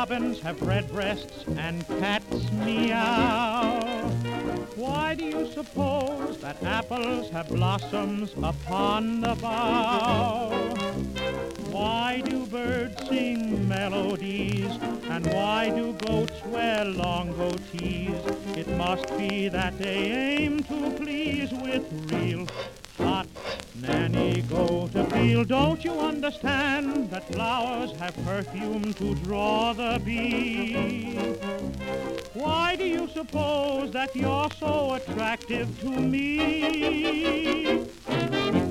robins have red breasts and cats meow? Why do you suppose that apples have blossoms upon the bough? Why do birds sing melodies, and why do goats wear long goatees? It must be that they aim to please with real hot nanny goat appeal. Don't you understand that flowers have perfume to draw the bee? Why do you suppose that you're so attractive to me?